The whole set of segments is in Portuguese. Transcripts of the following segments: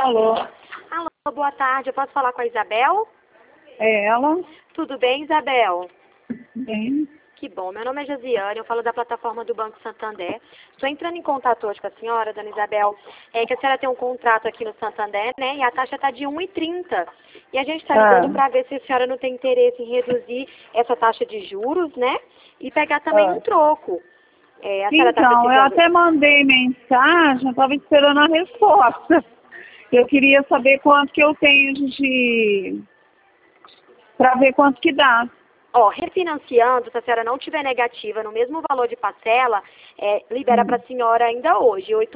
Alô? Alô, boa tarde. Eu posso falar com a Isabel? É ela? Tudo bem, Isabel? Bem. Que bom. Meu nome é Josiane, eu falo da plataforma do Banco Santander. Estou entrando em contato hoje com a senhora, dona Isabel, que a senhora tem um contrato aqui no Santander, né? E a taxa está de 1,30. E a gente está ligando para ver se a senhora não tem interesse em reduzir essa taxa de juros, né? E pegar também um troco. A senhora tá Então, eu precisando... até mandei mensagem, eu estava esperando a resposta. Eu queria saber quanto que eu tenho de... para ver quanto que dá. Refinanciando, se a senhora não tiver negativa no mesmo valor de parcela, libera para a senhora ainda hoje, R$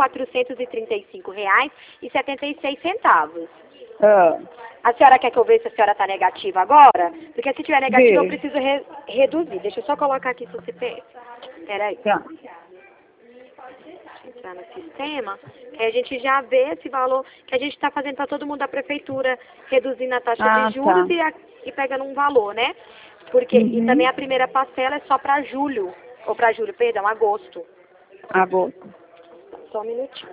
8.435,76. A senhora quer que eu veja se a senhora está negativa agora? Porque se tiver negativa, eu preciso reduzir. Deixa eu só colocar aqui seu CPF. Espera aí. Tá. Entrar no sistema, que a gente já vê esse valor que a gente está fazendo para todo mundo da prefeitura, reduzindo a taxa de juros e pegando um valor, né? Porque e também a primeira parcela é só para julho, ou para julho, perdão, agosto. Agosto. Só um minutinho.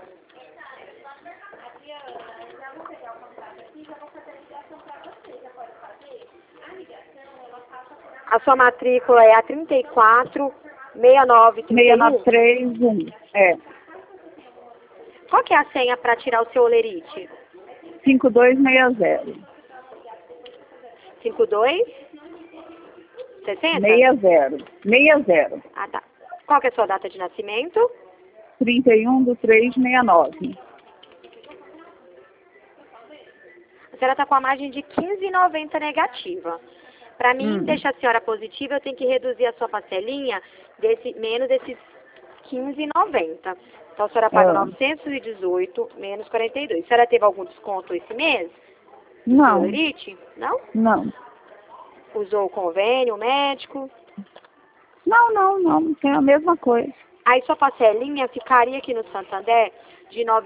A sua matrícula é a 69331. É. Qual que é a senha para tirar o seu olerite? 5260. 5260? 60. Ah, tá. Qual que é a sua data de nascimento? 31/3/69. A senhora está com a margem de 15,90 negativa. Para mim, deixar a senhora positiva, eu tenho que reduzir a sua parcelinha menos desses 15,90. Então, a senhora paga 918 menos 42. A senhora teve algum desconto esse mês? Não. Olerite? Não? Não. Usou o convênio médico? Não. Tem a mesma coisa. Aí sua parcelinha ficaria aqui no Santander de R$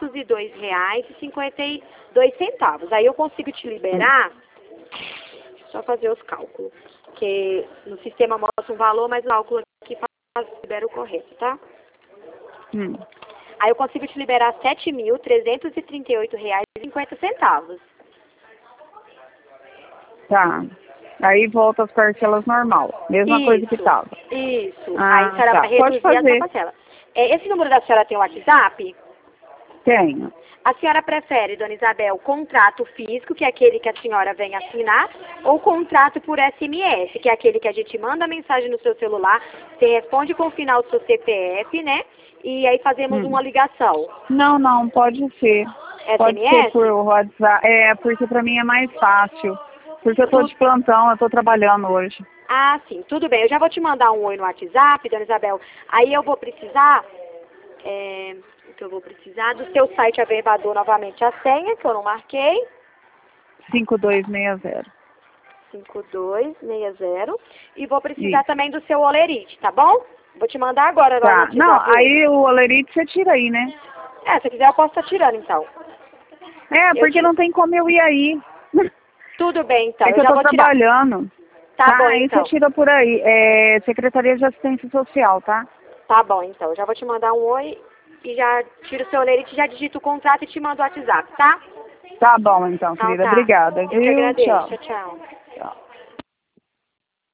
902,52. Aí eu consigo te liberar, só fazer os cálculos. Porque no sistema mostra um valor, mas o cálculo aqui libera o correto, tá? Aí eu consigo te liberar R$ 7.338,50. Tá. Aí volta as parcelas normal. Mesma coisa que tava. Isso. Aí a senhora vai Pode reduzir a fazer. sua parcela. Esse número da senhora tem o WhatsApp? Tenho. A senhora prefere, dona Isabel, contrato físico, que é aquele que a senhora vem assinar, ou contrato por SMS, que é aquele que a gente manda mensagem no seu celular, você responde com o final do seu CPF, né? E aí fazemos uma ligação. Não, pode ser. SMS? Pode ser por WhatsApp. Porque pra mim é mais fácil. Porque eu tô de plantão, eu tô trabalhando hoje. Ah, sim, tudo bem. Eu já vou te mandar um oi no WhatsApp, dona Isabel. Aí eu vou precisar... O que eu vou precisar do seu site averbador novamente a senha, que eu não marquei. 5260. 5260. E vou precisar também do seu olerite, tá bom? Vou te mandar agora. Tá. Não, aí o olerite você tira aí, né? Se quiser eu posso estar tirando, então. Porque não tem como eu ir aí. Tudo bem, então. É que eu tô trabalhando. Tá bom, aí então. você tira por aí. Secretaria de Assistência Social, tá? Tá bom, então. Já vou te mandar um oi e já tiro o seu olerite, já digito o contrato e te mando o WhatsApp, tá? Tá bom, então, querida. Tá. Obrigada, viu? Eu que agradeço. Tchau. Tchau.